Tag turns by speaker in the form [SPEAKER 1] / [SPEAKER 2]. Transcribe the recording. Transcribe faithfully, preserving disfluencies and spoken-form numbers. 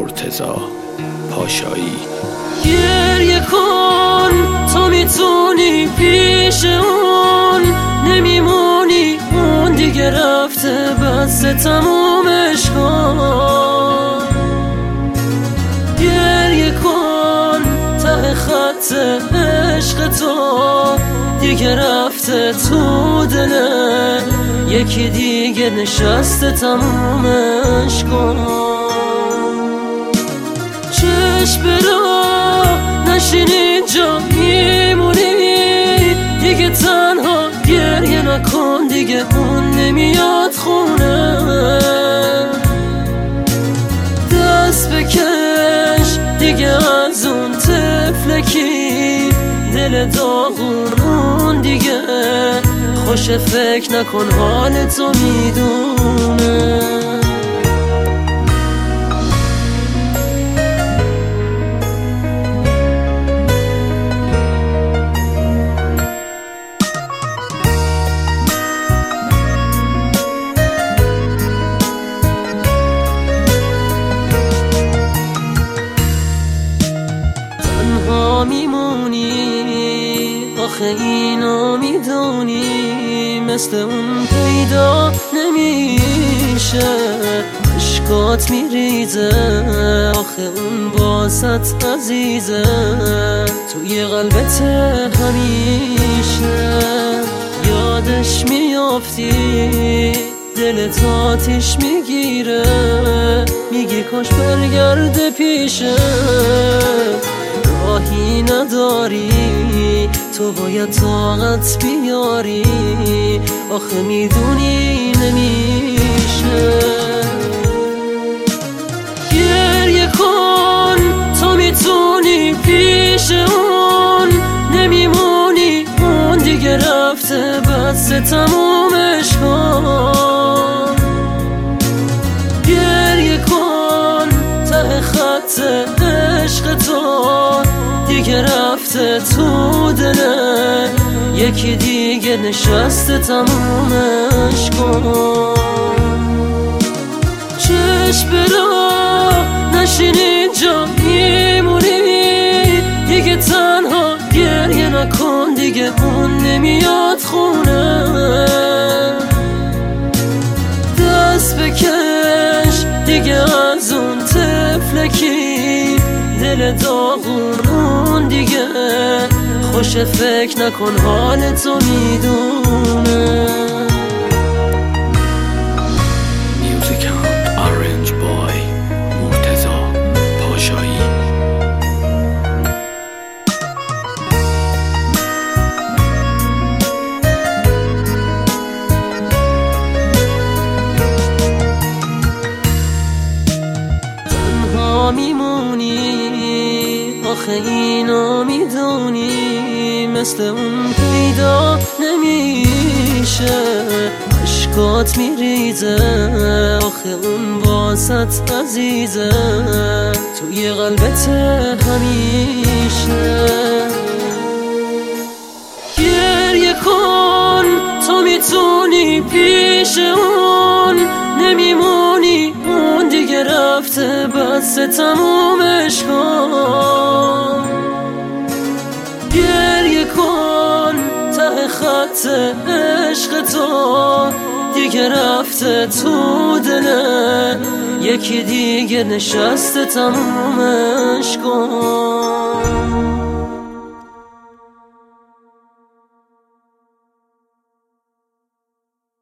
[SPEAKER 1] مرتضی پاشایی.
[SPEAKER 2] گریه کن تو میتونی پیش اون، نمیمونی اون دیگه رفته بس تمومش کن. گریه کن ته خط عشق تو دیگه رفته تو دله، یکی دیگه نشسته تمومش کن. چشم برا نشین اینجا میمونی، دیگه تنها گریه نکن، دیگه اون نمیاد خونه. دست بکش دیگه از اون طفلکی، دل داغون اون دیگه خوش فکر نکن حال تو میدونه. میمونی آخه اینو میدونی، مثل اون پیدا نمیشه، عشقات میریزه آخه اون واسط عزیزه، توی قلبت همیشه یادش میافتی، دلت آتیش میگیره، میگی کاش برگرده پیشه. راهی نداری تو باید طاقت بیاری، آخه میدونی نمیشه. گریه کن تو میتونی پیش اون، نمیمونی اون دیگه رفته بس تمومش کن. گریه کن ته خط عشق تو دیگه رفته تو دله، یکی دیگه نشسته تمومش کن. چشم برا نشین اینجا میمونی، دیگه تنها گریه نکن، دیگه اون نمیاد خونه. دست بکش دیگه از اون طفلکی، دل داغون اون دیگه خوش فکر نکن حال تو میدونه.
[SPEAKER 1] میوزیکال آرنج بای مرتضی پاشایی.
[SPEAKER 2] تنها میمونی آخه اینو میدونی، مثل اون پیدا نمیشه، عشقات میریزه آخه اون واسط عزیزه، توی قلبت همیشه. گریه کن تو میتونی پیش اون، نمیمونی اون دیگه رفته بس تمومش کن. گریه کن ته خط عشق تو دیگه رفته تو دله، یکی دیگه نشسته تمومش کن.